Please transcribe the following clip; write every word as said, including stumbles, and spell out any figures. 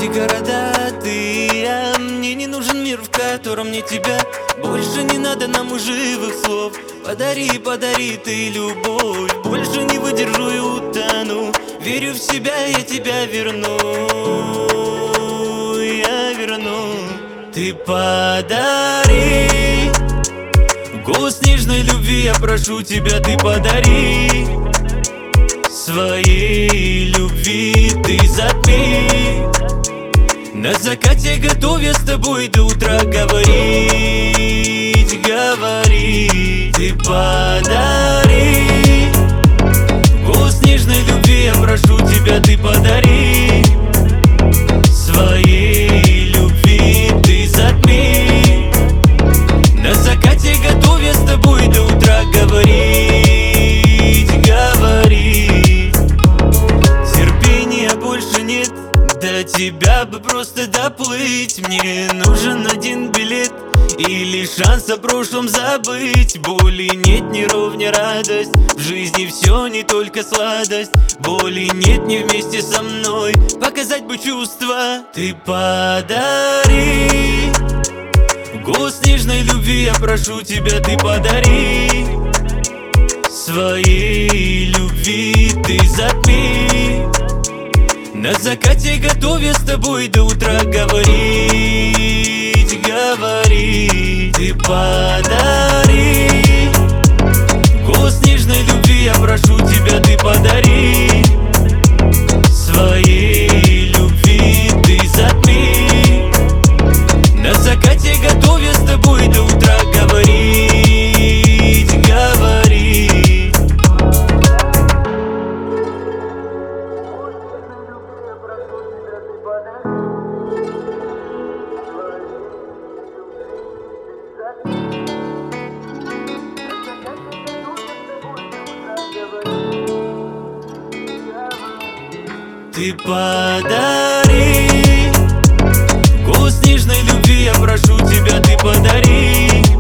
эти города, ты и я. Мне не нужен мир, в котором нет тебя. Больше не надо нам живых слов. Подари, подари ты любовь. Больше не выдержу и утону. Верю в себя, я тебя верну. Я верну. Ты подари голос нежной любви, я прошу тебя, ты подари. Своей любви ты затми. На закате готов я с тобой до утра говорить, говорить. Ты подари голос нежной любви, я прошу тебя, ты подари. Своей любви ты затми. На закате готов я с тобой до утра говорить, говорить. Терпения больше нет, до тебя бы просто доплыть. Мне нужен один билет или шанс о прошлом забыть. Боли нет, не ровня радость. В жизни все не только сладость. Боли нет, не вместе со мной. Показать бы чувства. Ты подари голос нежной любви, я прошу тебя, ты подари. Своей любви ты затми. На закате готов я с тобой до утра говорить, говорить. Ты подари голос нежной любви, я прошу тебя, ты подари. Своей любви ты затми. На закате готов я с тобой до утра говорить, говорить. Ты подари голос нежной любви, я прошу тебя, ты подари.